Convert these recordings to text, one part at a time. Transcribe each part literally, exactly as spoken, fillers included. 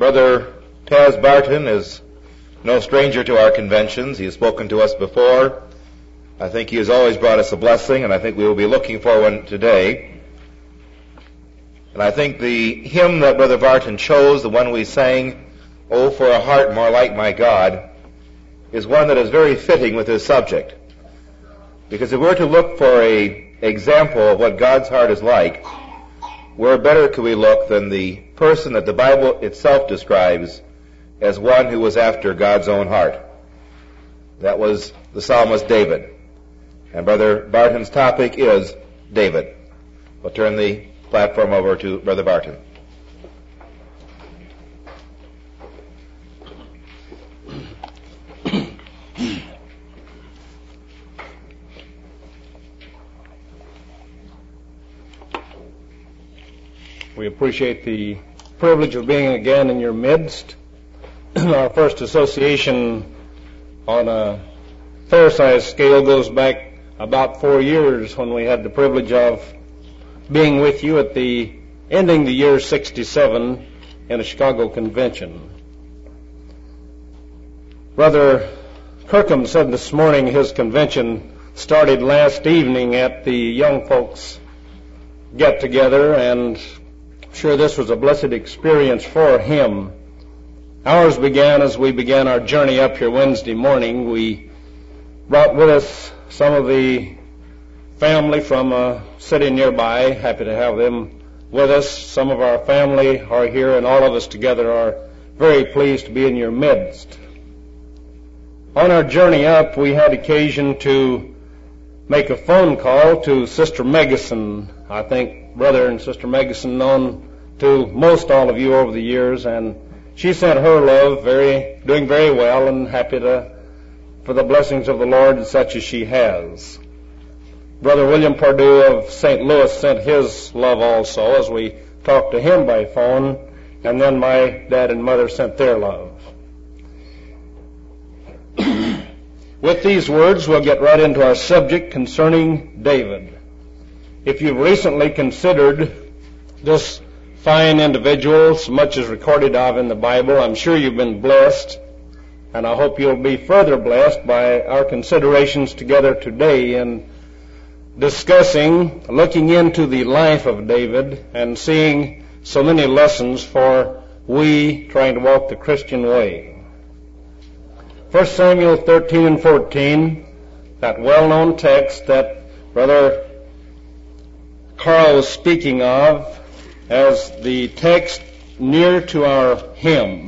Brother Taz Barton is no stranger to our conventions. He has spoken to us before. I think he has always brought us a blessing, and I think we will be looking for one today. And I think the hymn that Brother Barton chose, the one we sang, "Oh, for a Heart More Like My God," is one that is very fitting with this subject. Because if we're to look for a example of what God's heart is like, where better could we look than the person that the Bible itself describes as one who was after God's own heart? That was the psalmist David. And Brother Barton's topic is David. We'll turn the platform over to Brother Barton. We appreciate the privilege of being again in your midst. Our first association on a fair-sized scale goes back about four years when we had the privilege of being with you at the ending the year sixty-seven in a Chicago convention. Brother Kirkham said this morning his convention started last evening at the young folks get-together, and I'm sure this was a blessed experience for him. Ours began as we began our journey up here Wednesday morning. We brought with us some of the family from a city nearby. Happy to have them with us. Some of our family are here, and all of us together are very pleased to be in your midst. On our journey up, we had occasion to make a phone call to Sister Megison. I think Brother and Sister Megison known to most all of you over the years, and she sent her love, very doing very well, and happy to for the blessings of the Lord such as she has. Brother William Pardue of Saint Louis sent his love also as we talked to him by phone, and then my dad and mother sent their love. With these words, we'll get right into our subject concerning David. If you've recently considered this fine individual, so much as recorded of in the Bible, I'm sure you've been blessed, and I hope you'll be further blessed by our considerations together today in discussing, looking into the life of David and seeing so many lessons for we trying to walk the Christian way. First Samuel thirteen and fourteen, that well-known text that Brother Carl was speaking of as the text near to our hymn.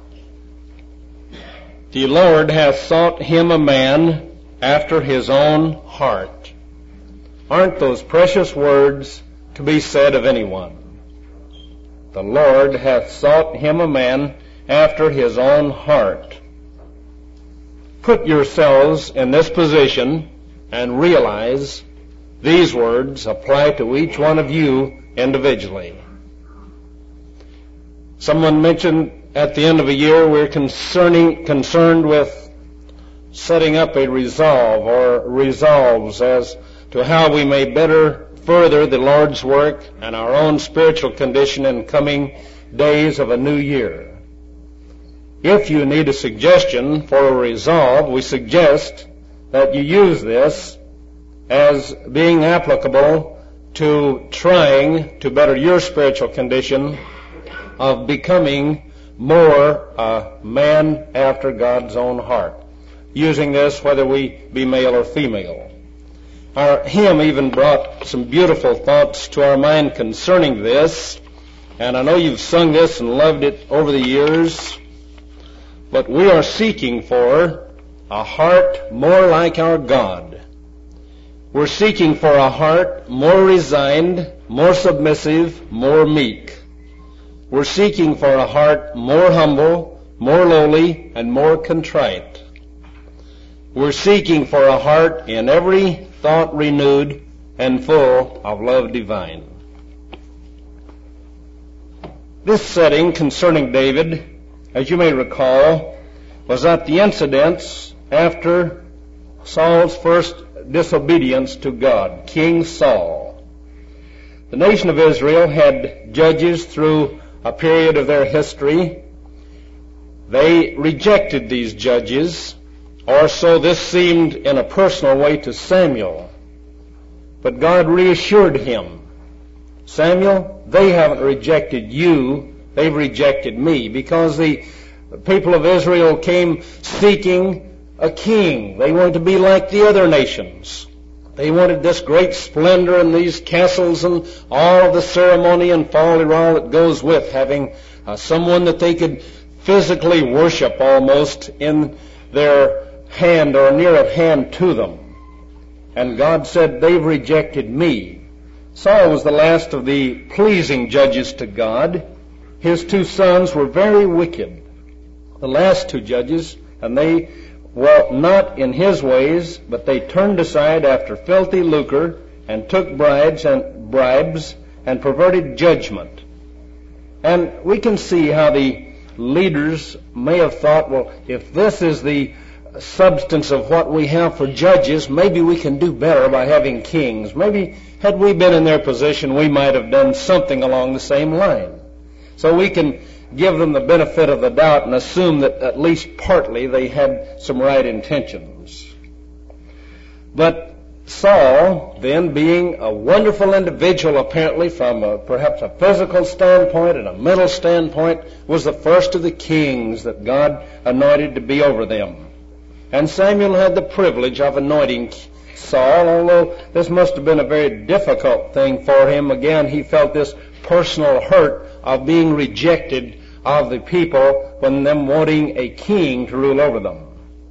The Lord hath sought him a man after his own heart. Aren't those precious words to be said of anyone? The Lord hath sought him a man after his own heart. Put yourselves in this position and realize these words apply to each one of you individually. Someone mentioned at the end of a year we're concerning, concerned with setting up a resolve or resolves as to how we may better further the Lord's work and our own spiritual condition in coming days of a new year. If you need a suggestion for a resolve, we suggest that you use this as being applicable to trying to better your spiritual condition of becoming more a man after God's own heart. Using this whether we be male or female. Our hymn even brought some beautiful thoughts to our mind concerning this, and I know you've sung this and loved it over the years, but we are seeking for a heart more like our God. We're seeking for a heart more resigned, more submissive, more meek. We're seeking for a heart more humble, more lowly, and more contrite. We're seeking for a heart in every thought renewed and full of love divine. This setting concerning David, as you may recall, was at the incidents after Saul's first disobedience to God, King Saul. The nation of Israel had judges through a period of their history, They rejected these judges, or so this seemed in a personal way to Samuel. But God reassured him, Samuel, they haven't rejected you, they've rejected me, because the people of Israel came seeking a king. They wanted to be like the other nations. They wanted this great splendor and these castles and all of the ceremony and folly-all that goes with having uh, someone that they could physically worship almost in their hand or near at hand to them. And God said, they've rejected me. Saul was the last of the pleasing judges to God. His two sons were very wicked, the last two judges, and they were not in his ways, but they turned aside after filthy lucre and took bribes and bribes and perverted judgment. And we can see how the leaders may have thought, well, if this is the substance of what we have for judges, maybe we can do better by having kings. Maybe had we been in their position, we might have done something along the same line. So we can give them the benefit of the doubt and assume that at least partly they had some right intentions. But Saul, then, being a wonderful individual apparently from a, perhaps a physical standpoint and a mental standpoint, was the first of the kings that God anointed to be over them. And Samuel had the privilege of anointing Saul, although this must have been a very difficult thing for him. Again, he felt this personal hurt of being rejected of the people when them wanting a king to rule over them.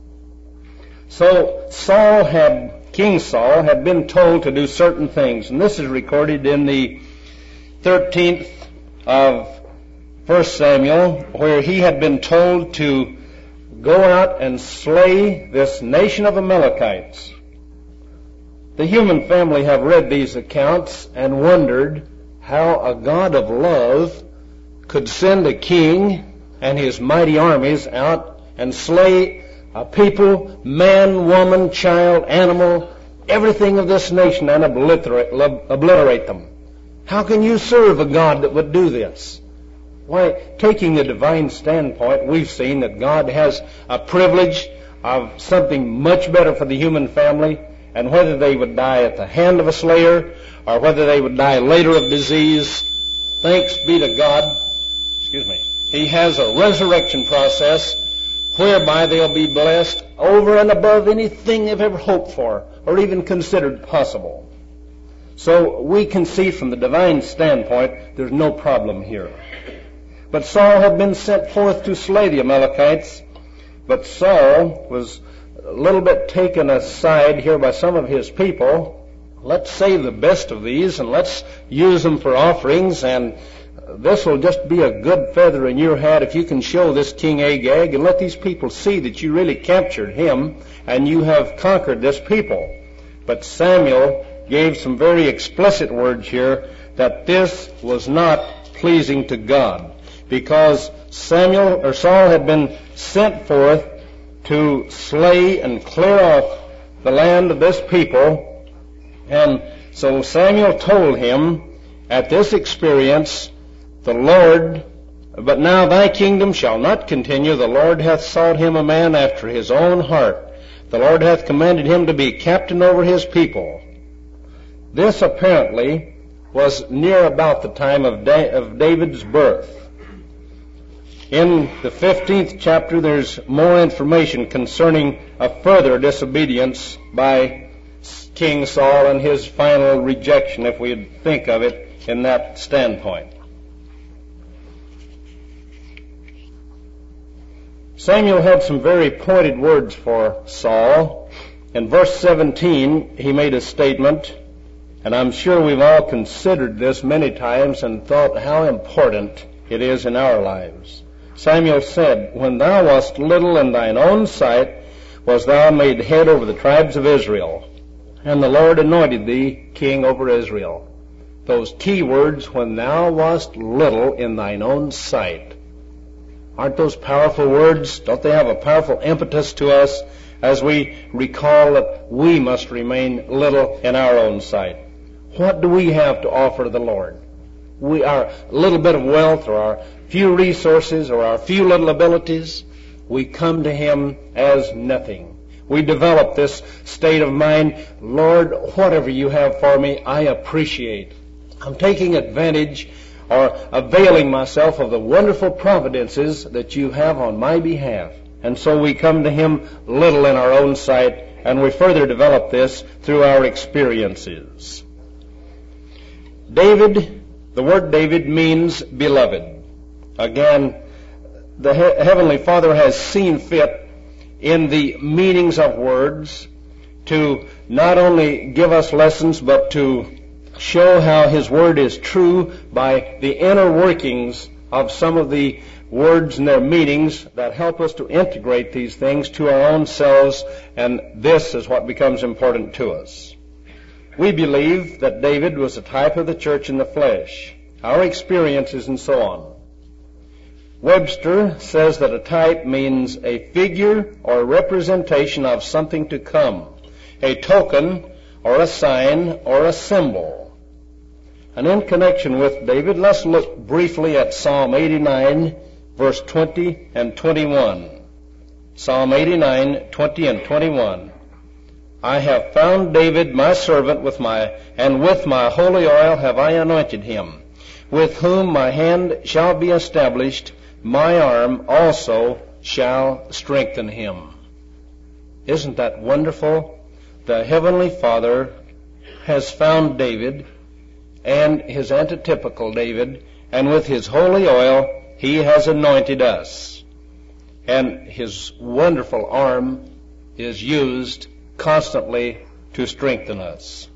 So Saul had, King Saul had been told to do certain things, and this is recorded in the thirteenth of First Samuel, where he had been told to go out and slay this nation of Amalekites. The human family have read these accounts and wondered how a God of love could send a king and his mighty armies out and slay a people, man, woman, child, animal, everything of this nation, and obliterate, obliterate them. How can you serve a God that would do this? Why, taking the divine standpoint, we've seen that God has a privilege of something much better for the human family, and whether they would die at the hand of a slayer or whether they would die later of disease, thanks be to God, excuse me, He has a resurrection process whereby they'll be blessed over and above anything they've ever hoped for or even considered possible. So we can see from the divine standpoint there's no problem here. But Saul had been sent forth to slay the Amalekites, but Saul was a little bit taken aside here by some of his people. Let's save the best of these and let's use them for offerings, and this will just be a good feather in your hat if you can show this King Agag and let these people see that you really captured him and you have conquered this people. But Samuel gave some very explicit words here that this was not pleasing to God, because Samuel or Saul had been sent forth to slay and clear off the land of this people. And so Samuel told him, at this experience, the Lord, but now thy kingdom shall not continue. The Lord hath sought him a man after his own heart. The Lord hath commanded him to be captain over his people. This apparently was near about the time of, da- of David's birth. In the fifteenth chapter, there's more information concerning a further disobedience by King Saul and his final rejection, if we think of it in that standpoint. Samuel had some very pointed words for Saul. In verse seventeen, he made a statement, and I'm sure we've all considered this many times and thought how important it is in our lives. Samuel said, when thou wast little in thine own sight, was thou made head over the tribes of Israel, and the Lord anointed thee king over Israel. Those key words, when thou wast little in thine own sight. Aren't those powerful words? Don't they have a powerful impetus to us as we recall that we must remain little in our own sight? What do we have to offer the Lord? We, our little bit of wealth or our few resources or our few little abilities, we come to Him as nothing. We develop this state of mind, Lord, whatever you have for me, I appreciate. I'm taking advantage or availing myself of the wonderful providences that you have on my behalf. And so we come to Him little in our own sight, and we further develop this through our experiences. David, the word David means beloved. Again, the he- Heavenly Father has seen fit in the meanings of words to not only give us lessons, but to show how His Word is true by the inner workings of some of the words and their meanings that help us to integrate these things to our own selves, and this is what becomes important to us. We believe that David was a type of the church in the flesh, our experiences and so on. Webster says that a type means a figure or a representation of something to come, a token or a sign or a symbol. And in connection with David, let's look briefly at Psalm eighty-nine, verse twenty and twenty-one. Psalm eighty-nine, twenty and twenty-one. I have found David my servant with my, and with my holy oil have I anointed him, with whom my hand shall be established, my arm also shall strengthen him. Isn't that wonderful? The Heavenly Father has found David and his antitypical David, and with his holy oil He has anointed us. And His wonderful arm is used constantly to strengthen us.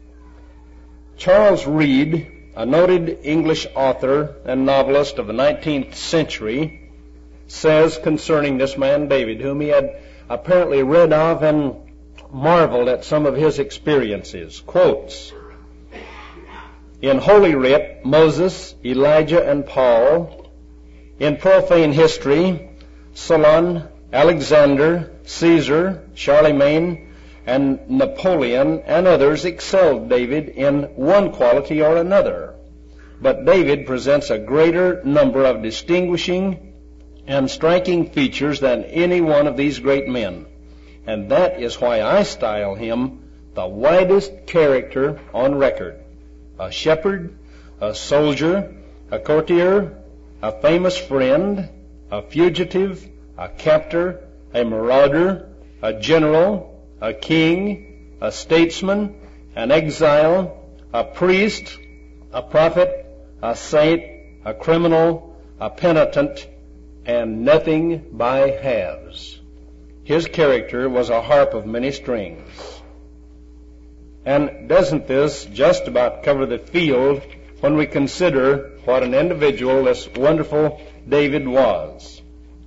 Charles Reade, a noted English author and novelist of the nineteenth century, says concerning this man David, whom he had apparently read of and marveled at some of his experiences, quotes, in Holy Writ, Moses, Elijah, and Paul; in profane history, Solon, Alexander, Caesar, Charlemagne, and Napoleon, and others excelled David in one quality or another. But David presents a greater number of distinguishing and striking features than any one of these great men. And that is why I style him the widest character on record. A shepherd, a soldier, a courtier, a famous friend, a fugitive, a captor, a marauder, a general, a king, a statesman, an exile, a priest, a prophet, a saint, a criminal, a penitent, and nothing by halves. His character was a harp of many strings. And doesn't this just about cover the field when we consider what an individual this wonderful David was?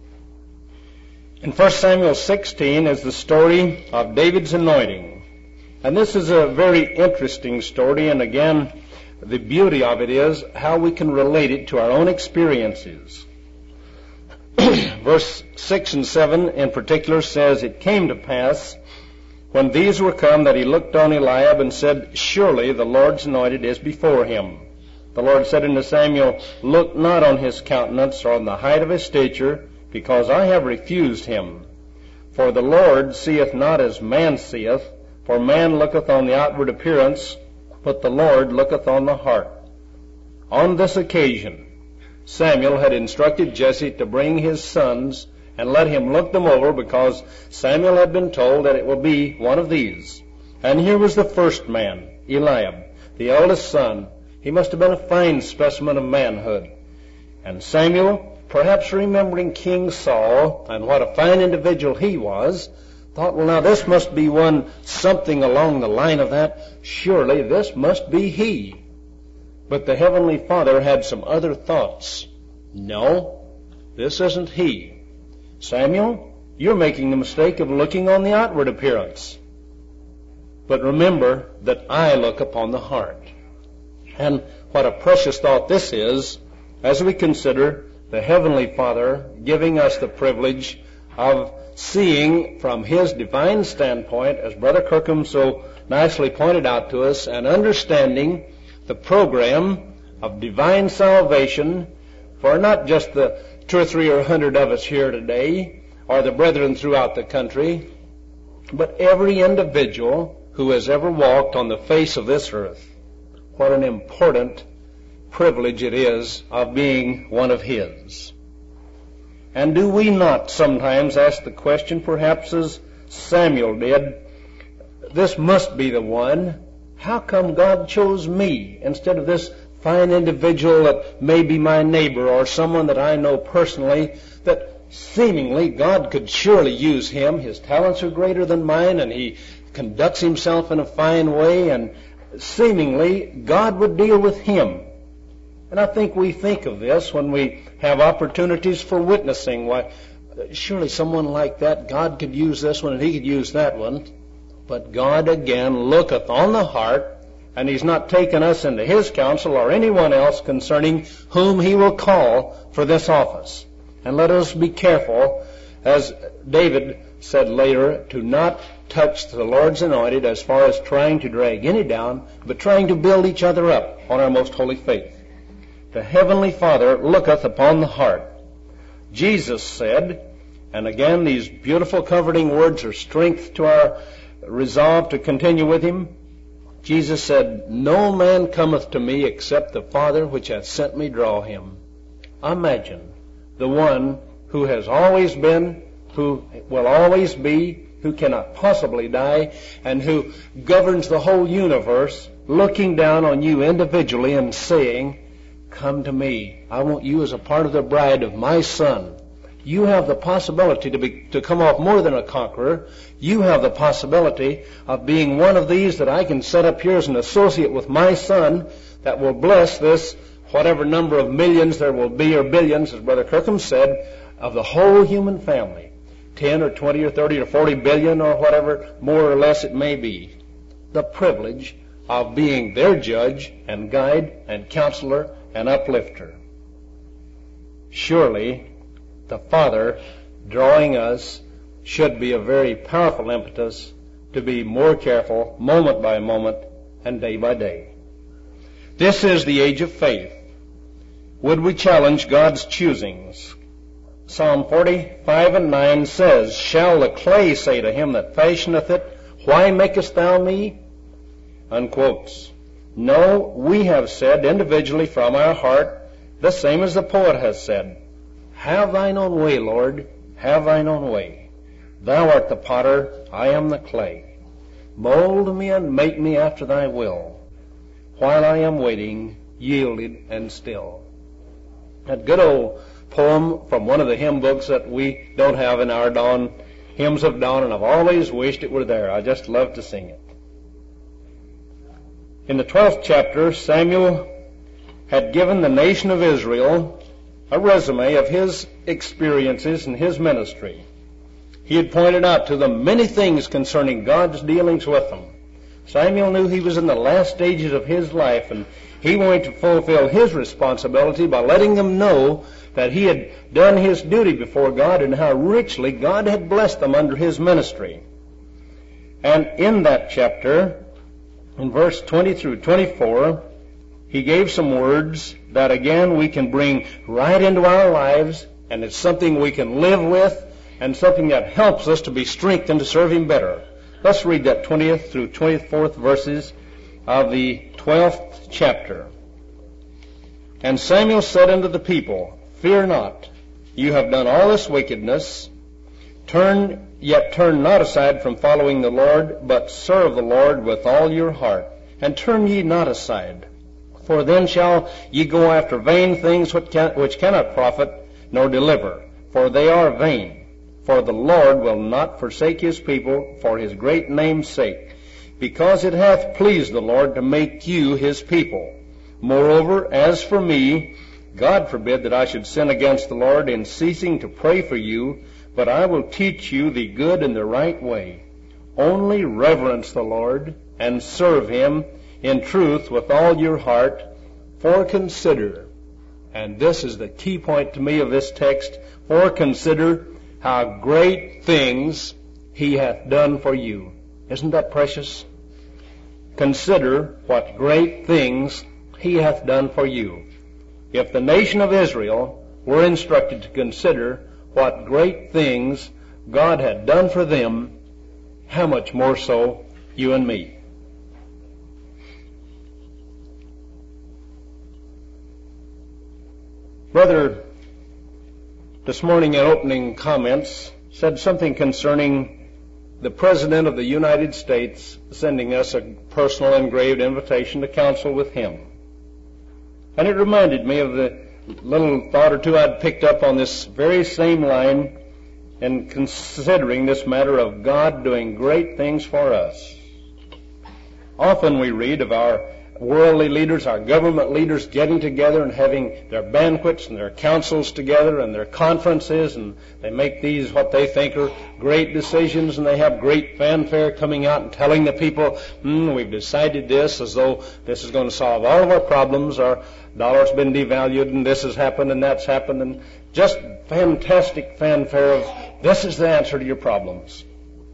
In First Samuel sixteen is the story of David's anointing. And this is a very interesting story, and again, the beauty of it is how we can relate it to our own experiences. Verse six and seven in particular says, It came to pass, when these were come, that he looked on Eliab and said, Surely the Lord's anointed is before him. The Lord said unto Samuel, Look not on his countenance or on the height of his stature, because I have refused him. For the Lord seeth not as man seeth, for man looketh on the outward appearance, but the Lord looketh on the heart. On this occasion, Samuel had instructed Jesse to bring his sons and let him look them over, because Samuel had been told that it will be one of these. And here was the first man, Eliab, the eldest son. He must have been a fine specimen of manhood. And Samuel, perhaps remembering King Saul and what a fine individual he was, thought, well, now this must be one something along the line of that. Surely this must be he. But the Heavenly Father had some other thoughts. No, this isn't he. Samuel, you're making the mistake of looking on the outward appearance. But remember that I look upon the heart. And what a precious thought this is as we consider the Heavenly Father giving us the privilege of seeing from His divine standpoint, as Brother Kirkham so nicely pointed out to us, and understanding the program of divine salvation for not just the two or three or hundred of us here today, or the brethren throughout the country, but every individual who has ever walked on the face of this earth. What an important privilege it is of being one of His. And do we not sometimes ask the question, perhaps as Samuel did, this must be the one. How come God chose me instead of this fine individual that may be my neighbor or someone that I know personally, that seemingly God could surely use him. His talents are greater than mine, and he conducts himself in a fine way, and seemingly God would deal with him. And I think we think of this when we have opportunities for witnessing. Why, surely someone like that, God could use this one and He could use that one. But God again looketh on the heart, and He's not taken us into His counsel or anyone else concerning whom He will call for this office. And let us be careful, as David said later, to not touch the Lord's anointed as far as trying to drag any down, but trying to build each other up on our most holy faith. The Heavenly Father looketh upon the heart. Jesus said, and again these beautiful comforting words are strength to our resolve to continue with Him. Jesus said, no man cometh to me except the Father which hath sent me draw him. Imagine the one who has always been, who will always be, who cannot possibly die, and who governs the whole universe, looking down on you individually and saying, come to me. I want you as a part of the bride of my Son. You have the possibility to be, to come off more than a conqueror. You have the possibility of being one of these that I can set up here as an associate with my Son that will bless this, whatever number of millions there will be, or billions, as Brother Kirkham said, of the whole human family. Ten or twenty or thirty or forty billion or whatever, more or less it may be. The privilege of being their judge and guide and counselor and uplifter. Surely the Father drawing us should be a very powerful impetus to be more careful moment by moment and day by day. This is the age of faith. Would we challenge God's choosings? Psalm forty-five and nine says, shall the clay say to him that fashioneth it, why makest thou me? Unquotes. No, we have said individually from our heart, the same as the poet has said, have thine own way, Lord, have thine own way. Thou art the potter, I am the clay. Mold me and make me after thy will, while I am waiting, yielded and still. That good old poem from one of the hymn books that we don't have in our dawn, Hymns of Dawn, and I've always wished it were there. I just love to sing it. In the twelfth chapter, Samuel had given the nation of Israel a resume of his experiences in his ministry. He had pointed out to them many things concerning God's dealings with them. Samuel knew he was in the last stages of his life, and he wanted to fulfill his responsibility by letting them know that he had done his duty before God and how richly God had blessed them under his ministry. And in that chapter, in verse twenty through twenty-four, he gave some words that again we can bring right into our lives, and it's something we can live with and something that helps us to be strengthened to serve Him better. Let's read that twentieth through twenty-fourth verses of the twelfth chapter. And Samuel said unto the people, fear not, you have done all this wickedness. Turn, yet turn not aside from following the Lord, but serve the Lord with all your heart, and turn ye not aside. For then shall ye go after vain things which, can, which cannot profit nor deliver, for they are vain. For the Lord will not forsake His people for His great name's sake, because it hath pleased the Lord to make you His people. Moreover, as for me, God forbid that I should sin against the Lord in ceasing to pray for you, but I will teach you the good and the right way. Only reverence the Lord and serve Him in truth with all your heart, for consider, and this is the key point to me of this text, for consider how great things He hath done for you. Isn't that precious? Consider what great things He hath done for you. If the nation of Israel were instructed to consider what great things God had done for them, how much more so you and me. Brother, this morning in opening comments, said something concerning the President of the United States sending us a personal engraved invitation to counsel with him. And it reminded me of the little thought or two I'd picked up on this very same line in considering this matter of God doing great things for us. Often we read of our worldly leaders, our government leaders getting together and having their banquets and their councils together and their conferences, and they make these what they think are great decisions, and they have great fanfare coming out and telling the people, hmm, we've decided this, as though this is going to solve all of our problems. Our dollar's been devalued and this has happened and that's happened, and just fantastic fanfare of this is the answer to your problems.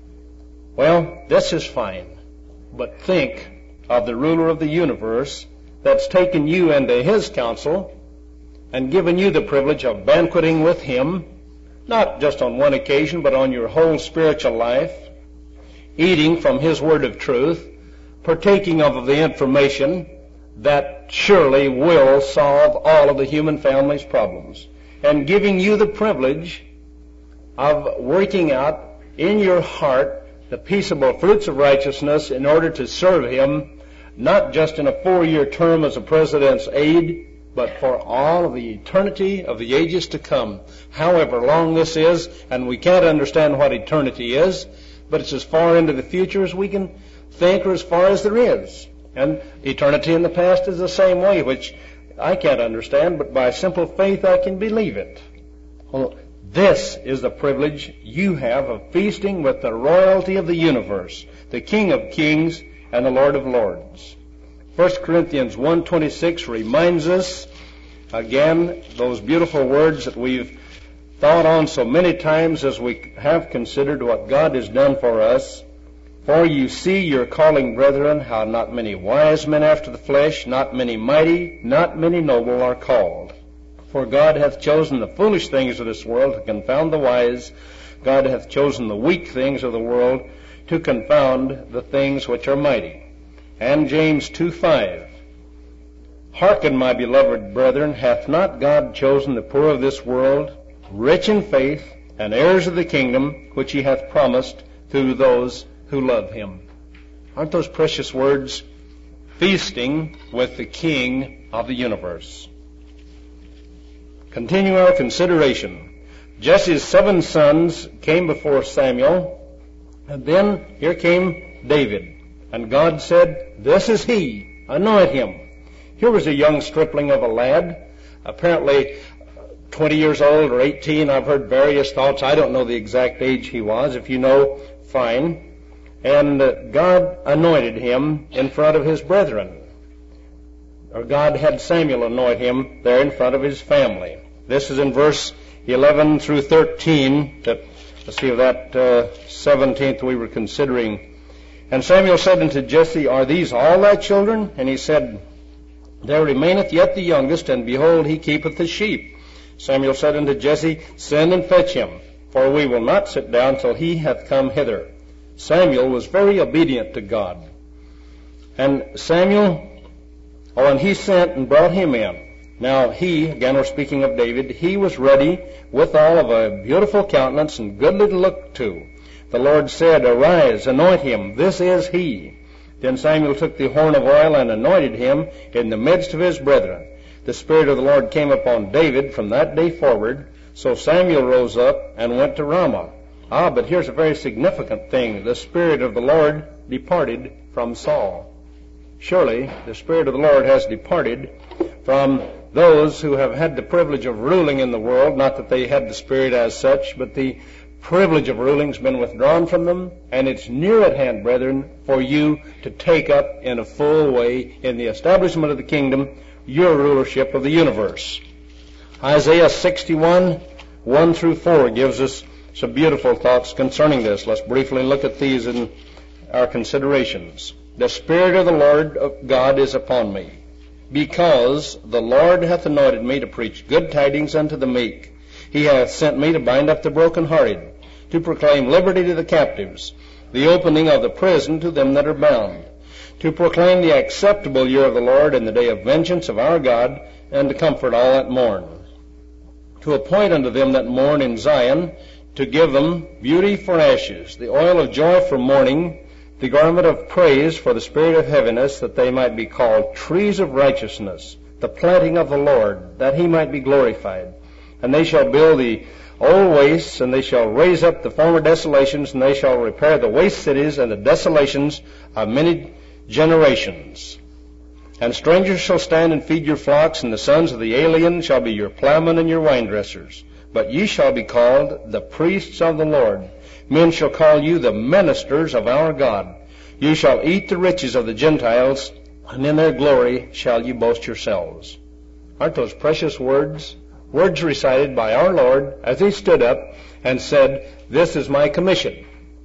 Well, this is fine, but think of the ruler of the universe that's taken you into his counsel and given you the privilege of banqueting with him, not just on one occasion, but on your whole spiritual life, eating from his word of truth, partaking of the information that surely will solve all of the human family's problems, and giving you the privilege of working out in your heart the peaceable fruits of righteousness in order to serve him, not just in a four-year term as a president's aide, but for all of the eternity of the ages to come. However long this is, and we can't understand what eternity is, but it's as far into the future as we can think, or as far as there is. And eternity in the past is the same way, which I can't understand, but by simple faith I can believe it. Well, this is the privilege you have of feasting with the royalty of the universe, the King of Kings and the Lord of Lords. First Corinthians one twenty-six reminds us, again, those beautiful words that we've thought on so many times as we have considered what God has done for us. For you see your calling, brethren, how not many wise men after the flesh, not many mighty, not many noble are called. For God hath chosen the foolish things of this world to confound the wise. God hath chosen the weak things of the world to confound the things which are mighty. And James two five. Hearken, my beloved brethren, hath not God chosen the poor of this world, rich in faith, and heirs of the kingdom, which he hath promised through those who love him? Aren't those precious words? Feasting with the King of the universe. Continue our consideration. Jesse's seven sons came before Samuel, and then here came David. And God said, this is he, anoint him. Here was a young stripling of a lad, apparently twenty years old or eighteen. I've heard various thoughts. I don't know the exact age he was. If you know, fine. And uh, God anointed him in front of his brethren. Or God had Samuel anoint him there in front of his family. This is in verse eleven through thirteen. That, let's see if that uh, seventeenth we were considering. And Samuel said unto Jesse, are these all thy children? And he said, there remaineth yet the youngest, and behold, he keepeth the sheep. Samuel said unto Jesse, send and fetch him, for we will not sit down till he hath come hither. Samuel was very obedient to God. And Samuel, oh, and he sent and brought him in. Now he, again we're speaking of David, he was ready withal of a beautiful countenance and goodly to look to. The Lord said, arise, anoint him, this is he. Then Samuel took the horn of oil and anointed him in the midst of his brethren. The Spirit of the Lord came upon David from that day forward. So Samuel rose up and went to Ramah. Ah, but here's a very significant thing. The Spirit of the Lord departed from Saul. Surely the Spirit of the Lord has departed from those who have had the privilege of ruling in the world. Not that they had the Spirit as such, but the privilege of ruling has been withdrawn from them, and it's near at hand, brethren, for you to take up in a full way in the establishment of the kingdom your rulership of the universe. Isaiah sixty-one, one through four gives us some beautiful thoughts concerning this. Let's briefly look at these in our considerations. The Spirit of the Lord of God is upon me, Because the Lord hath anointed me to preach good tidings unto the meek. He hath sent me to bind up the brokenhearted, to proclaim liberty to the captives, the opening of the prison to them that are bound, to proclaim the acceptable year of the Lord and the day of vengeance of our God, and to comfort all that mourn, to appoint unto them that mourn in Zion, to give them beauty for ashes, the oil of joy for mourning, the garment of praise for the spirit of heaviness, that they might be called trees of righteousness, the planting of the Lord, that he might be glorified. And they shall build the old wastes, and they shall raise up the former desolations, and they shall repair the waste cities and the desolations of many generations. And strangers shall stand and feed your flocks, and the sons of the alien shall be your plowmen and your wine dressers. But ye shall be called the priests of the Lord. Men shall call you the ministers of our God. You shall eat the riches of the Gentiles, and in their glory shall you boast yourselves. Aren't those precious words? Words recited by our Lord as he stood up and said, this is my commission.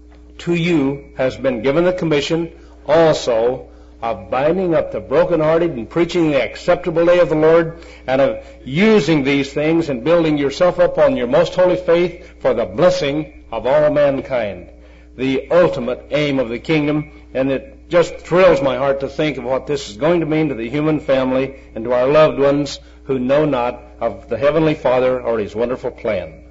To you has been given the commission also of binding up the brokenhearted and preaching the acceptable day of the Lord, and of using these things and building yourself up on your most holy faith for the blessing of all mankind. The ultimate aim of the kingdom, and it just thrills my heart to think of what this is going to mean to the human family and to our loved ones who know not of the Heavenly Father or his wonderful plan.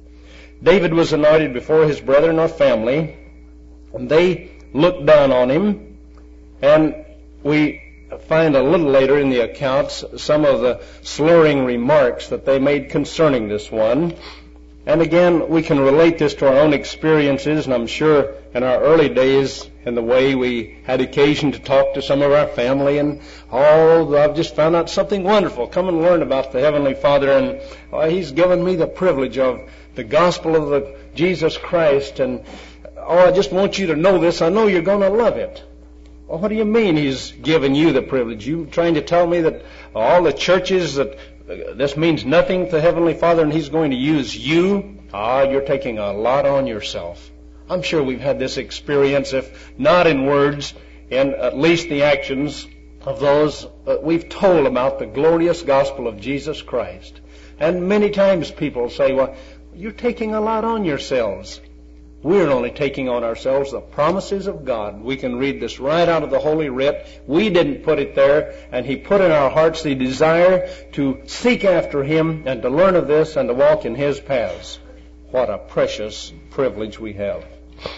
David was anointed before his brethren or family, and they looked down on him, and we find a little later in the accounts some of the slurring remarks that they made concerning this one. And again, we can relate this to our own experiences, and I'm sure in our early days, in the way we had occasion to talk to some of our family, and oh, I've just found out something wonderful. Come and learn about the Heavenly Father, and oh, he's given me the privilege of the gospel of the Jesus Christ, and oh, I just want you to know this. I know you're going to love it. Well, what do you mean he's given you the privilege? You trying to tell me that all the churches that uh, this means nothing to the Heavenly Father and he's going to use you? Ah, you're taking a lot on yourself. I'm sure we've had this experience, if not in words, in at least the actions of those that we've told about the glorious gospel of Jesus Christ. And many times people say, well, you're taking a lot on yourselves. We're only taking on ourselves the promises of God. We can read this right out of the Holy Writ. We didn't put it there, and he put in our hearts the desire to seek after him and to learn of this and to walk in his paths. What a precious privilege we have.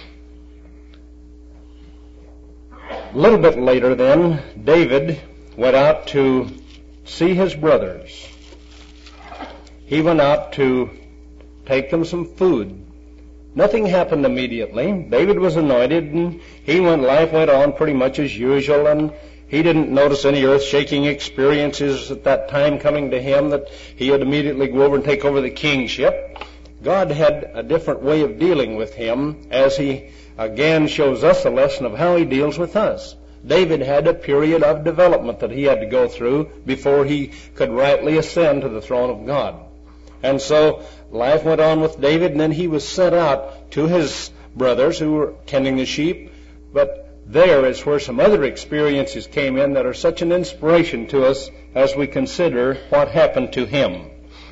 A little bit later then, David went out to see his brothers. He went out to take them some food. Nothing happened immediately. David was anointed, and he went, life went on pretty much as usual, and he didn't notice any earth-shaking experiences at that time coming to him that he would immediately go over and take over the kingship. God had a different way of dealing with him, as he again shows us a lesson of how he deals with us. David had a period of development that he had to go through before he could rightly ascend to the throne of God. And so life went on with David, and then he was sent out to his brothers who were tending the sheep. But there is where some other experiences came in that are such an inspiration to us as we consider what happened to him.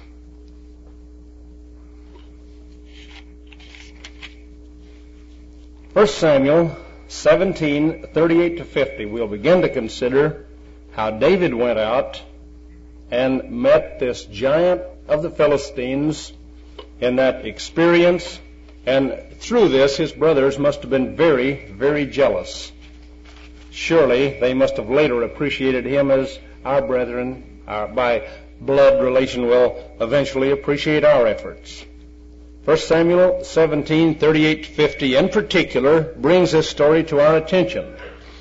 First Samuel seventeen, thirty-eight to fifty. We'll begin to consider how David went out and met this giant of the Philistines in that experience, and through this his brothers must have been very, very jealous. Surely they must have later appreciated him as our brethren, our, by blood relation, will eventually appreciate our efforts. First Samuel seventeen, thirty-eight to fifty in particular brings this story to our attention.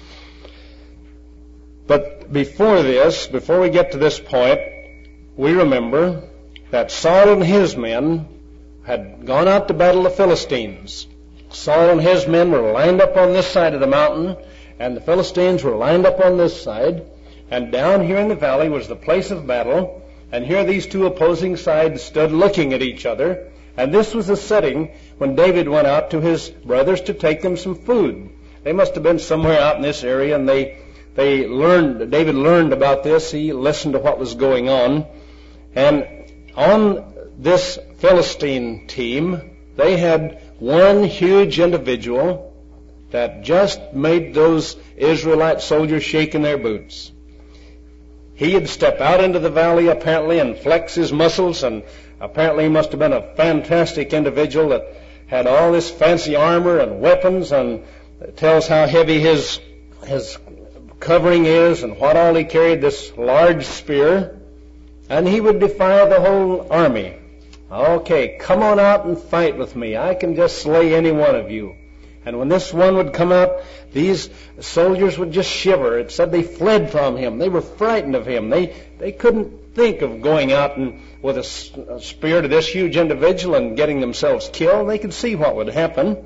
But before this, before we get to this point, we remember that Saul and his men had gone out to battle the Philistines. Saul and his men were lined up on this side of the mountain, and the Philistines were lined up on this side, and down here in the valley was the place of battle, and here these two opposing sides stood looking at each other, and this was the setting when David went out to his brothers to take them some food. They must have been somewhere out in this area, and they they learned, David learned about this. He listened to what was going on. And on this Philistine team, they had one huge individual that just made those Israelite soldiers shake in their boots. He'd step out into the valley apparently and flex his muscles, and apparently he must have been a fantastic individual that had all this fancy armor and weapons, and it tells how heavy his his covering is and what all he carried, this large spear, and he would defy the whole army. Okay, come on out and fight with me. I can just slay any one of you. And when this one would come out, these soldiers would just shiver. It said they fled from him. They were frightened of him. They they couldn't think of going out and with a, a spear to this huge individual and getting themselves killed. They could see what would happen.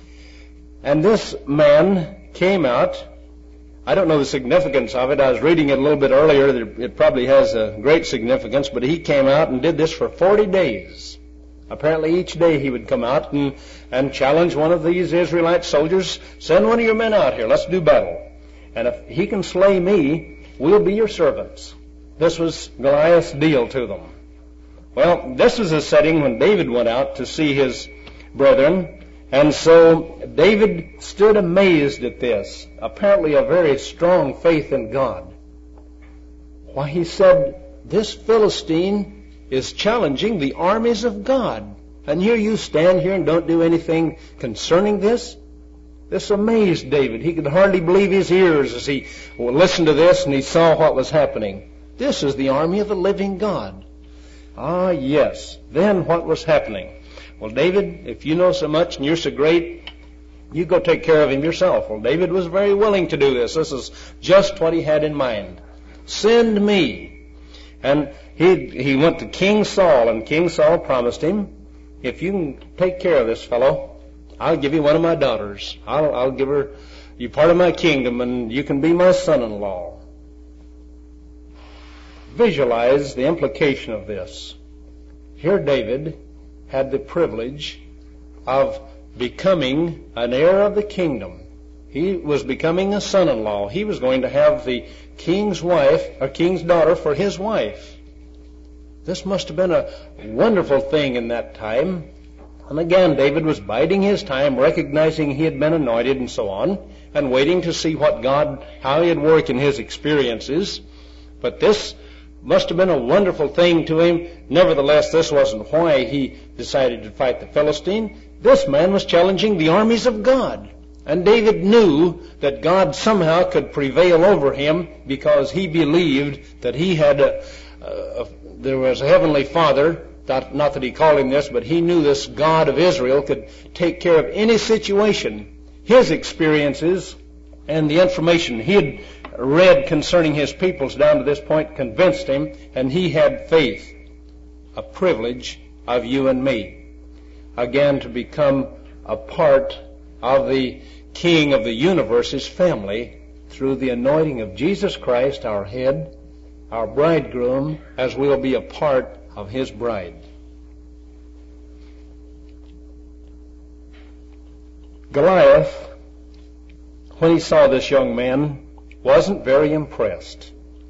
And this man came out. I don't know the significance of it. I was reading it a little bit earlier. It probably has a great significance, but he came out and did this for forty days. Apparently each day he would come out and, and challenge one of these Israelite soldiers, send one of your men out here, let's do battle. And if he can slay me, we'll be your servants. This was Goliath's deal to them. Well, this was a setting when David went out to see his brethren, and so David stood amazed at this, apparently a very strong faith in God. Why, he said, this Philistine is challenging the armies of God. And here you stand here and don't do anything concerning this? This amazed David. He could hardly believe his ears as he listened to this and he saw what was happening. This is the army of the living God. Ah, yes. Then what was happening? Well, David, if you know so much and you're so great, you go take care of him yourself. Well, David was very willing to do this. This is just what he had in mind. Send me. And he he went to King Saul, and King Saul promised him, if you can take care of this fellow, I'll give you one of my daughters. I'll, I'll give her you part of my kingdom, and you can be my son-in-law. Visualize the implication of this. Here David had the privilege of becoming an heir of the kingdom. He was becoming a son-in-law. He was going to have the king's wife, or king's daughter, for his wife. This must have been a wonderful thing in that time. And again, David was biding his time, recognizing he had been anointed and so on, and waiting to see what God, how he had worked in his experiences. But this must have been a wonderful thing to him. Nevertheless, this wasn't why he decided to fight the Philistine. This man was challenging the armies of God. And David knew that God somehow could prevail over him because he believed that he had a, a, a there was a heavenly Father, not, not that he called him this, but he knew this God of Israel could take care of any situation. His experiences and the information he had read concerning his peoples down to this point convinced him, and he had faith, a privilege of you and me, again to become a part of the King of the universe's family through the anointing of Jesus Christ, our head, our bridegroom, as we'll be a part of his bride. Goliath, when he saw this young man, wasn't very impressed.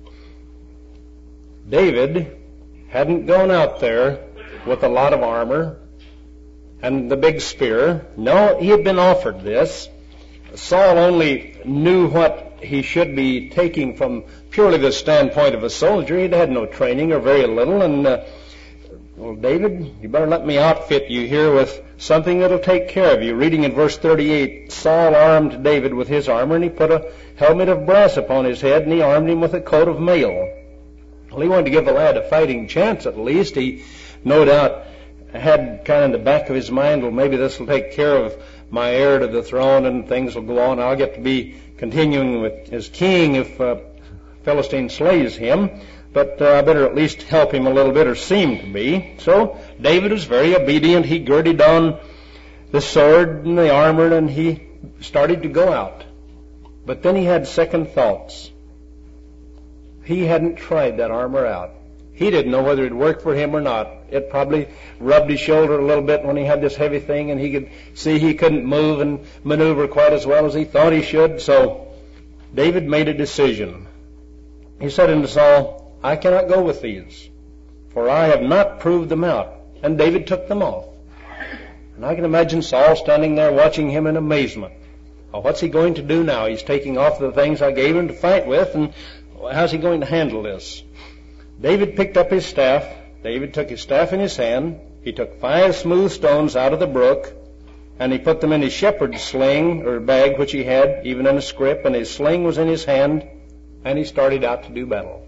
David hadn't gone out there with a lot of armor and the big spear. No, he had been offered this. Saul only knew what he should be taking from purely the standpoint of a soldier. He'd had no training or very little. And, uh, well, David, you better let me outfit you here with something that'll take care of you. Reading in verse thirty-eight, Saul armed David with his armor, and he put a helmet of brass upon his head, and he armed him with a coat of mail. Well, he wanted to give the lad a fighting chance at least. He, no doubt, had kind of in the back of his mind, well, maybe this will take care of my heir to the throne and things will go on. I'll get to be continuing with as king if uh, Philistine slays him, but uh, I better at least help him a little bit, or seem to be. So David was very obedient. He girded on the sword and the armor, and he started to go out. But then he had second thoughts. He hadn't tried that armor out. He didn't know whether it worked for him or not. It probably rubbed his shoulder a little bit when he had this heavy thing, and he could see he couldn't move and maneuver quite as well as he thought he should. So David made a decision. He said unto Saul, I cannot go with these, for I have not proved them out. And David took them off. And I can imagine Saul standing there watching him in amazement. Oh, what's he going to do now? He's taking off the things I gave him to fight with, and how's he going to handle this? David picked up his staff. David took his staff in his hand. He took five smooth stones out of the brook, and he put them in his shepherd's sling, or bag, which he had, even in a scrip, and his sling was in his hand, and he started out to do battle.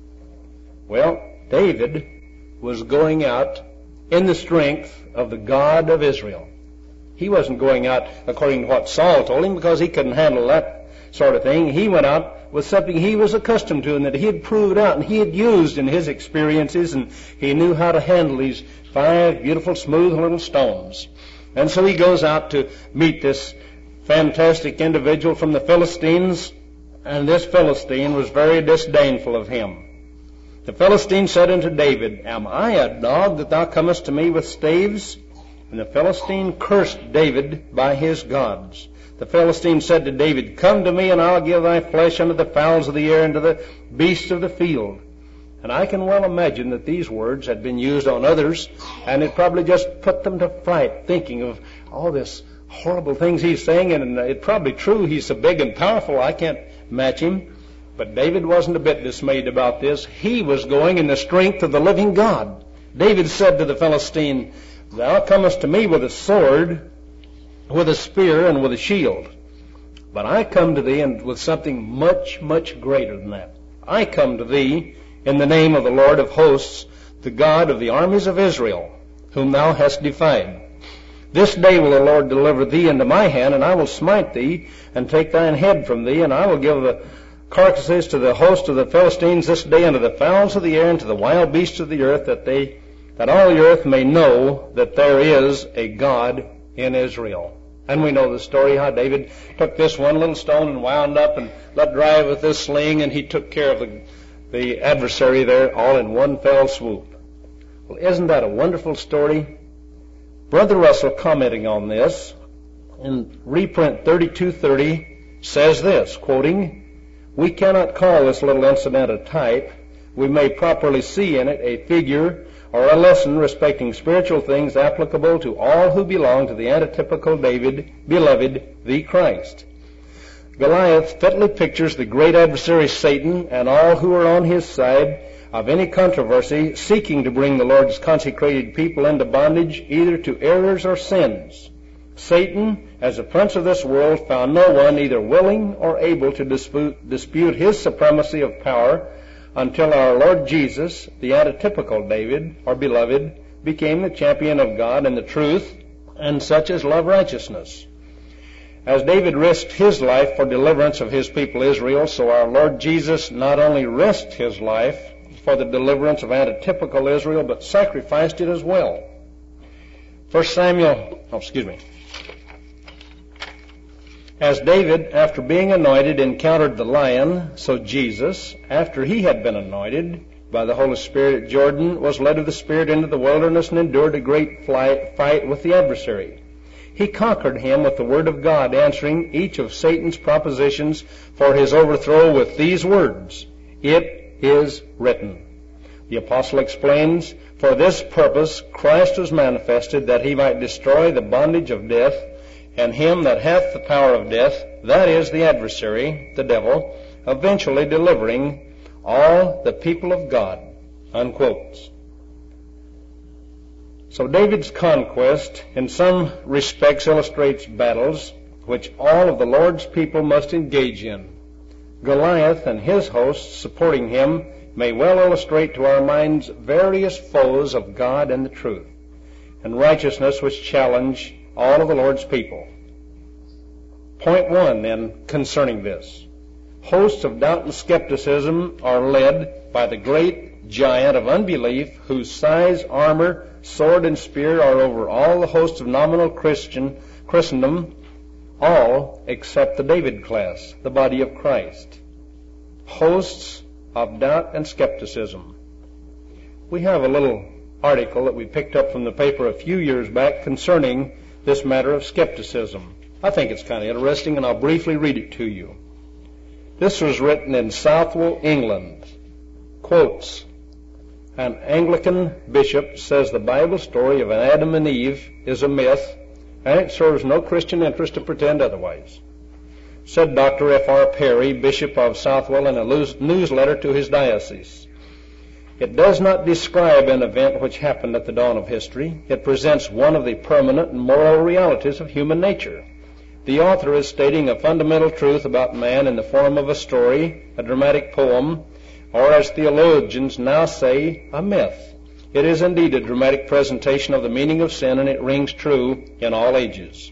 Well, David was going out in the strength of the God of Israel. He wasn't going out according to what Saul told him, because he couldn't handle that sort of thing. He went out with something he was accustomed to and that he had proved out and he had used in his experiences, and he knew how to handle these five beautiful, smooth little stones. And so he goes out to meet this fantastic individual from the Philistines, and this Philistine was very disdainful of him. The Philistine said unto David, Am I a dog that thou comest to me with staves? And the Philistine cursed David by his gods. The Philistine said to David, Come to me, and I'll give thy flesh unto the fowls of the air and to the beasts of the field. And I can well imagine that these words had been used on others, and it probably just put them to fright, thinking of all this horrible things he's saying, and it's probably true. He's so big and powerful, I can't match him. But David wasn't a bit dismayed about this. He was going in the strength of the living God. David said to the Philistine, Thou comest to me with a sword, with a spear, and with a shield. But I come to thee and with something much, much greater than that. I come to thee in the name of the Lord of hosts, the God of the armies of Israel, whom thou hast defied. This day will the Lord deliver thee into my hand, and I will smite thee, and take thine head from thee, and I will give the carcasses to the host of the Philistines this day, unto the fowls of the air, and to the wild beasts of the earth, that they, that all the earth may know that there is a God in Israel. And we know the story, how David took this one little stone and wound up and let drive with this sling, and he took care of the, the adversary there all in one fell swoop. Well, isn't that a wonderful story? Brother Russell, commenting on this, in reprint thirty-two thirty, says this, quoting, We cannot call this little incident a type. We may properly see in it a figure or a lesson respecting spiritual things applicable to all who belong to the antitypical David, beloved, the Christ. Goliath fitly pictures the great adversary Satan and all who are on his side of any controversy, seeking to bring the Lord's consecrated people into bondage either to errors or sins. Satan, as the prince of this world, found no one either willing or able to dispute, dispute his supremacy of power until our Lord Jesus, the antitypical David, or beloved, became the champion of God and the truth, and such as love righteousness. As David risked his life for deliverance of his people Israel, so our Lord Jesus not only risked his life for the deliverance of antitypical Israel, but sacrificed it as well. First Samuel, oh, excuse me. As David, after being anointed, encountered the lion, so Jesus, after he had been anointed by the Holy Spirit at Jordan, was led of the Spirit into the wilderness and endured a great flight, fight with the adversary. He conquered him with the word of God, answering each of Satan's propositions for his overthrow with these words, It is written. The apostle explains, For this purpose Christ was manifested, that he might destroy the bondage of death, and him that hath the power of death, that is the adversary, the devil, eventually delivering all the people of God. Unquotes. So David's conquest in some respects illustrates battles which all of the Lord's people must engage in. Goliath and his hosts supporting him may well illustrate to our minds various foes of God and the truth, and righteousness which challenge all of the Lord's people. Point one, then, concerning this. Hosts of doubt and skepticism are led by the great giant of unbelief, whose size, armor, sword, and spear are over all the hosts of nominal Christian Christendom, all except the David class, the body of Christ. Hosts of doubt and skepticism. We have a little article that we picked up from the paper a few years back concerning this matter of skepticism. I think it's kind of interesting, and I'll briefly read it to you. This was written in Southwell, England. Quotes, "An Anglican bishop says the Bible story of Adam and Eve is a myth, and it serves no Christian interest to pretend otherwise," said Doctor F R Perry, Bishop of Southwell, in a newsletter to his diocese. "It does not describe an event which happened at the dawn of history. It presents one of the permanent and moral realities of human nature. The author is stating a fundamental truth about man in the form of a story, a dramatic poem, or, as theologians now say, a myth. It is indeed a dramatic presentation of the meaning of sin, and it rings true in all ages."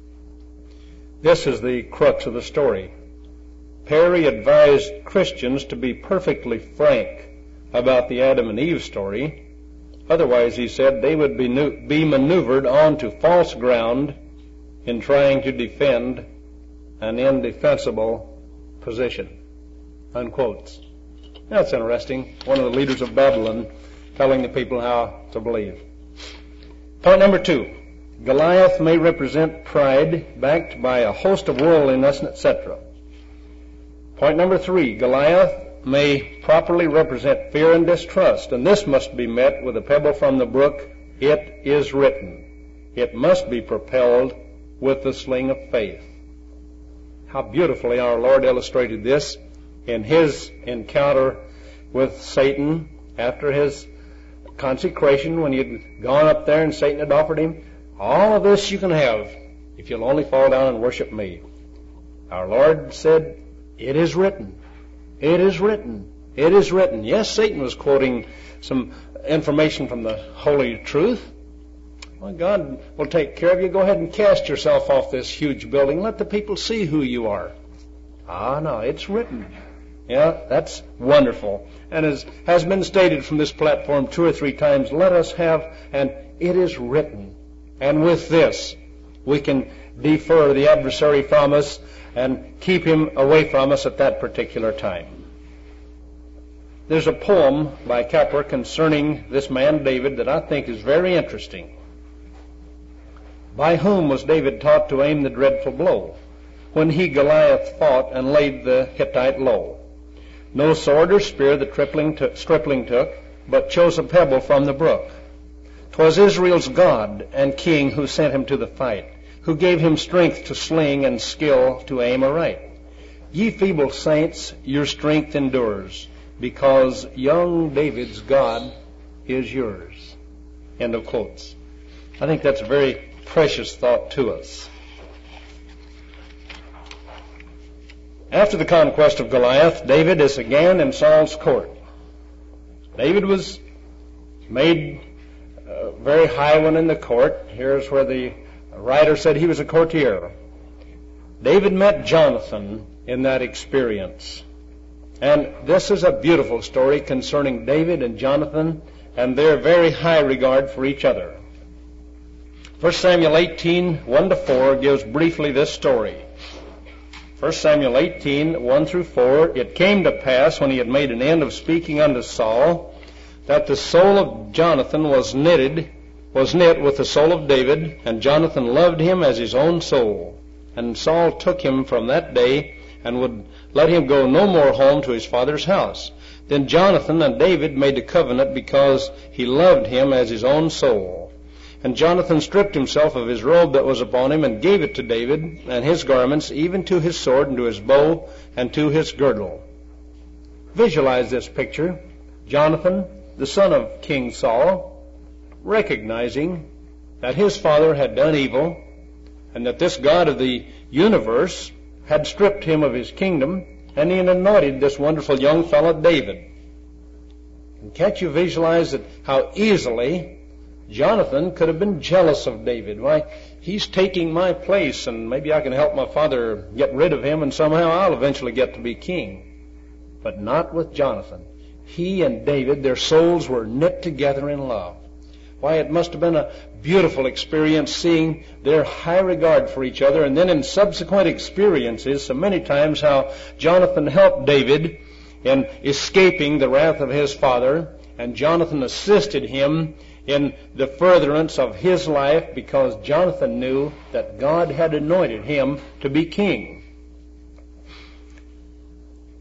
This is the crux of the story. Perry advised Christians to be perfectly frank about the Adam and Eve story. Otherwise, he said, they would be, be maneuvered onto false ground in trying to defend an indefensible position. Unquotes. That's interesting. One of the leaders of Babylon telling the people how to believe. Point number two. Goliath may represent pride backed by a host of worldliness, et cetera. Point number three. Goliath may properly represent fear and distrust, and this must be met with a pebble from the brook. It is written. It must be propelled with the sling of faith. How beautifully our Lord illustrated this in his encounter with Satan after his consecration, when he had gone up there and Satan had offered him, "All of this you can have if you'll only fall down and worship me." Our Lord said, "It is written. It is written. It is written." Yes, Satan was quoting some information from the Holy Truth. Well, God will take care of you. Go ahead and cast yourself off this huge building. Let the people see who you are. Ah, no, it's written. Yeah, that's wonderful. And as has been stated from this platform two or three times, let us have an "it is written." And with this, we can defer the adversary from us and keep him away from us at that particular time. There's a poem by Kepler concerning this man David that I think is very interesting. "By whom was David taught to aim the dreadful blow, when he Goliath fought and laid the Hittite low? No sword or spear the tripling t- stripling took, but chose a pebble from the brook. 'Twas Israel's God and King who sent him to the fight, who gave him strength to sling and skill to aim aright. Ye feeble saints, your strength endures, because young David's God is yours." End of quotes. I think that's a very precious thought to us. After the conquest of Goliath, David is again in Saul's court. David was made a very high one in the court. Here's where the writer said he was a courtier. David met Jonathan in that experience. And this is a beautiful story concerning David and Jonathan and their very high regard for each other. First Samuel eighteen, one to four gives briefly this story. First Samuel eighteen, one through four, "It came to pass, when he had made an end of speaking unto Saul, that the soul of Jonathan was knitted, was knit with the soul of David, and Jonathan loved him as his own soul. And Saul took him from that day, and would let him go no more home to his father's house. Then Jonathan and David made a covenant, because he loved him as his own soul. And Jonathan stripped himself of his robe that was upon him, and gave it to David, and his garments, even to his sword, and to his bow, and to his girdle." Visualize this picture. Jonathan, the son of King Saul, recognizing that his father had done evil, and that this God of the universe had stripped him of his kingdom, and he had anointed this wonderful young fellow David. And can't you visualize that how easily Jonathan could have been jealous of David? Why, he's taking my place, and maybe I can help my father get rid of him, and somehow I'll eventually get to be king. But not with Jonathan. He and David, their souls were knit together in love. Why, it must have been a beautiful experience seeing their high regard for each other, and then in subsequent experiences, so many times how Jonathan helped David in escaping the wrath of his father, and Jonathan assisted him in the furtherance of his life, because Jonathan knew that God had anointed him to be king.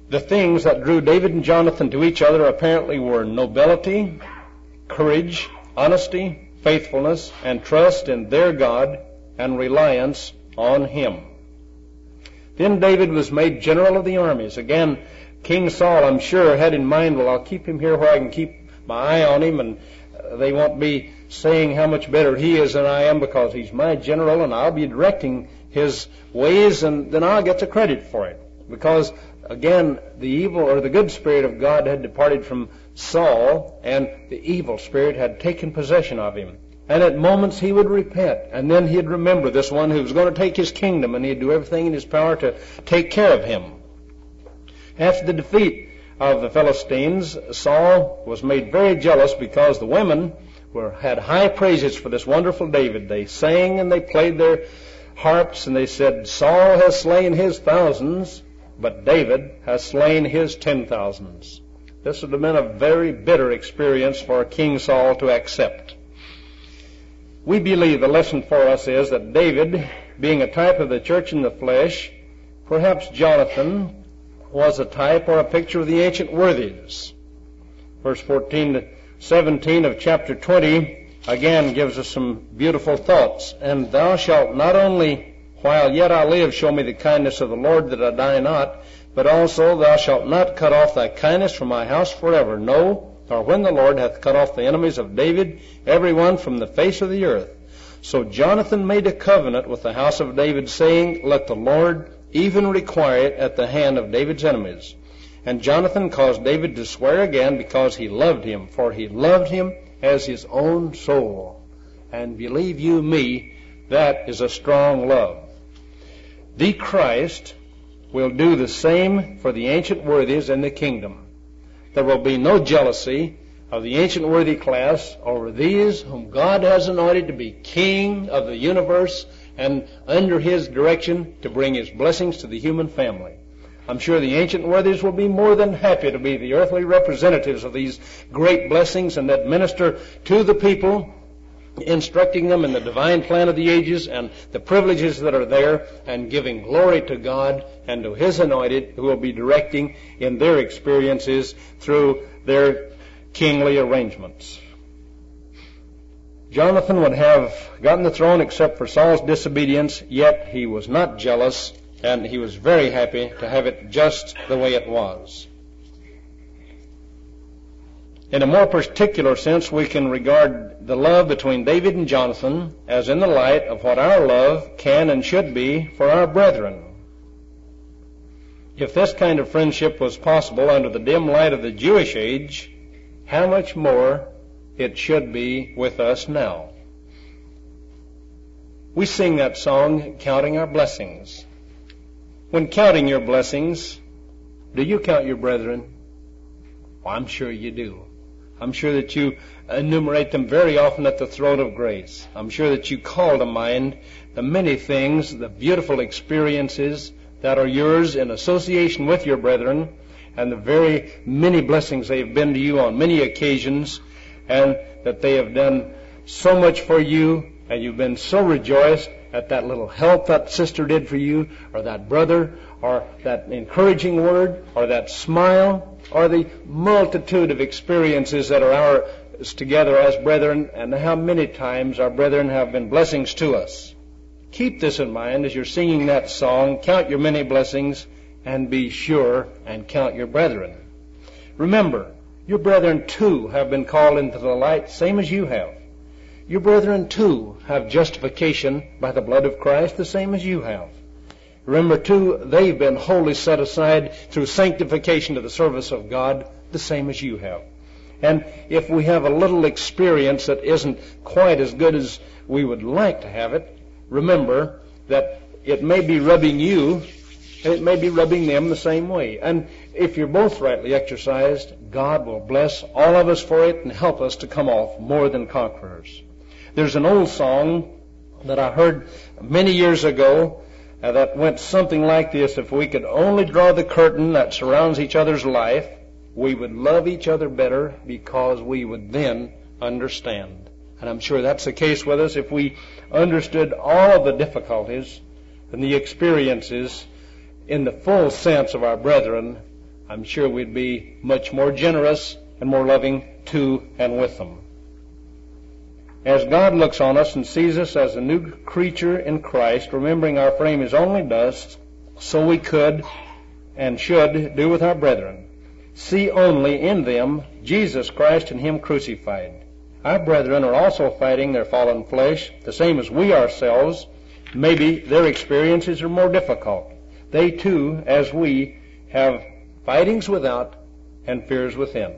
The things that drew David and Jonathan to each other apparently were nobility, courage, honesty, faithfulness, and trust in their God and reliance on Him. Then David was made general of the armies. Again, King Saul, I'm sure, had in mind, well, I'll keep him here where I can keep my eye on him, and uh, they won't be saying how much better he is than I am because he's my general, and I'll be directing his ways, and then I'll get the credit for it. Because, again, the evil or the good spirit of God had departed from Saul, and the evil spirit had taken possession of him. And at moments he would repent, and then he'd remember this one who was going to take his kingdom, and he'd do everything in his power to take care of him. After the defeat of the Philistines, Saul was made very jealous because the women were had high praises for this wonderful David. They sang and they played their harps, and they said, Saul has slain his thousands, but David has slain his ten thousands. This would have been a very bitter experience for King Saul to accept. We believe the lesson for us is that David, being a type of the church in the flesh, perhaps Jonathan was a type or a picture of the ancient worthies. Verse fourteen to seventeen of chapter twenty again gives us some beautiful thoughts. And thou shalt not only, while yet I live, show me the kindness of the Lord, that I die not, but also thou shalt not cut off thy kindness from my house forever. No, or when the Lord hath cut off the enemies of David, every one from the face of the earth. So Jonathan made a covenant with the house of David, saying, Let the Lord even require it at the hand of David's enemies. And Jonathan caused David to swear again, because he loved him, for he loved him as his own soul. And believe you me, that is a strong love. The Christ will do the same for the ancient worthies in the kingdom. There will be no jealousy of the ancient worthy class over these whom God has anointed to be king of the universe and under His direction to bring His blessings to the human family. I'm sure the ancient worthies will be more than happy to be the earthly representatives of these great blessings and administer to the people, instructing them in the divine plan of the ages and the privileges that are there, and giving glory to God and to His anointed, who will be directing in their experiences through their kingly arrangements. Jonathan would have gotten the throne except for Saul's disobedience, yet he was not jealous, and he was very happy to have it just the way it was. In a more particular sense, we can regard the love between David and Jonathan as in the light of what our love can and should be for our brethren. If this kind of friendship was possible under the dim light of the Jewish age, how much more it should be with us now. We sing that song, Counting Our Blessings. When counting your blessings, do you count your brethren? Well, I'm sure you do. I'm sure that you enumerate them very often at the throne of grace. I'm sure that you call to mind the many things, the beautiful experiences that are yours in association with your brethren, and the very many blessings they have been to you on many occasions, and that they have done so much for you, and you've been so rejoiced at that little help that sister did for you, or that brother, or that encouraging word, or that smile, or the multitude of experiences that are ours together as brethren, and how many times our brethren have been blessings to us. Keep this in mind as you're singing that song. Count your many blessings, and be sure and count your brethren. Remember, your brethren too have been called into the light, same as you have. Your brethren too have justification by the blood of Christ, the same as you have. Remember too, they've been wholly set aside through sanctification to the service of God, the same as you have. And if we have a little experience that isn't quite as good as we would like to have it, remember that it may be rubbing you, and it may be rubbing them the same way. And if you're both rightly exercised, God will bless all of us for it and help us to come off more than conquerors. There's an old song that I heard many years ago uh, that went something like this: if we could only draw the curtain that surrounds each other's life, we would love each other better, because we would then understand. And I'm sure that's the case with us. If we understood all of the difficulties and the experiences in the full sense of our brethren, I'm sure we'd be much more generous and more loving to and with them. As God looks on us and sees us as a new creature in Christ, remembering our frame is only dust, so we could and should do with our brethren. See only in them Jesus Christ and Him crucified. Our brethren are also fighting their fallen flesh, the same as we ourselves. Maybe their experiences are more difficult. They too, as we, have fightings without and fears within.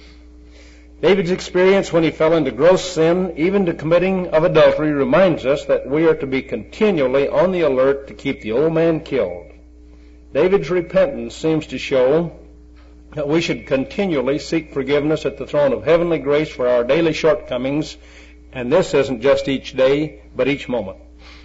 David's experience when he fell into gross sin, even to committing of adultery, reminds us that we are to be continually on the alert to keep the old man killed. David's repentance seems to show that we should continually seek forgiveness at the throne of heavenly grace for our daily shortcomings, and this isn't just each day, but each moment.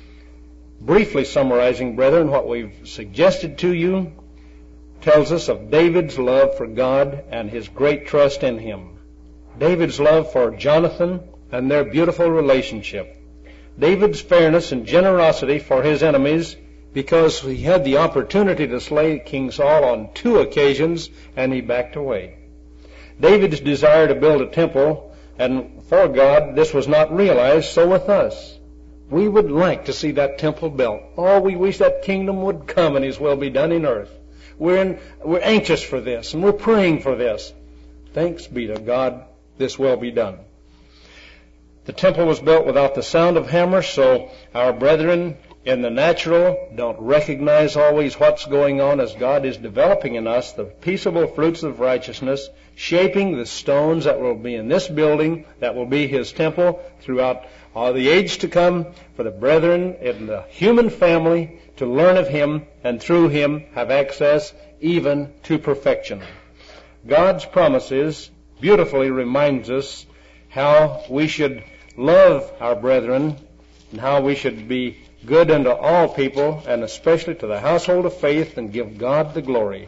Briefly summarizing, brethren, what we've suggested to you tells us of David's love for God and his great trust in Him. David's love for Jonathan and their beautiful relationship. David's fairness and generosity for his enemies, because he had the opportunity to slay King Saul on two occasions and he backed away. David's desire to build a temple, and for God this was not realized, so with us. We would like to see that temple built. Oh, we wish that kingdom would come and His will be done in earth. We're, in, we're anxious for this and we're praying for this. Thanks be to God, this will be done. The temple was built without the sound of hammers, so our brethren in the natural don't recognize always what's going on as God is developing in us the peaceable fruits of righteousness, shaping the stones that will be in this building, that will be His temple throughout all the age to come, for the brethren in the human family to learn of Him and through Him have access even to perfection. God's promises beautifully reminds us how we should love our brethren and how we should be good unto all people, and especially to the household of faith, and give God the glory.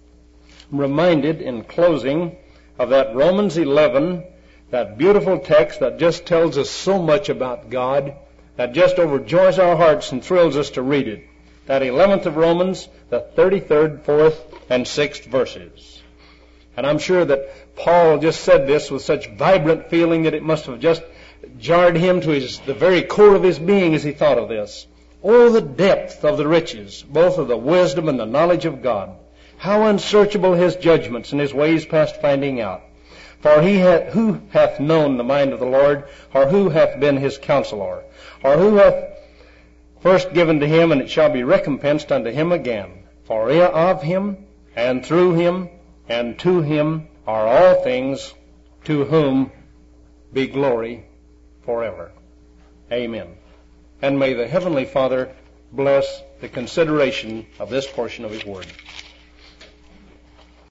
I'm reminded in closing of that Romans eleven, that beautiful text that just tells us so much about God, that just overjoys our hearts and thrills us to read it. That eleventh of Romans, the thirty-third, fourth, and sixth verses. And I'm sure that Paul just said this with such vibrant feeling that it must have just jarred him to his, the very core of his being as he thought of this. Oh, the depth of the riches, both of the wisdom and the knowledge of God. How unsearchable His judgments and His ways past finding out. For he hath, who hath known the mind of the Lord, or who hath been His counselor, or who hath first given to Him, and it shall be recompensed unto Him again. For of Him, and through Him, and to Him are all things, to whom be glory forever. Amen. And may the Heavenly Father bless the consideration of this portion of His Word.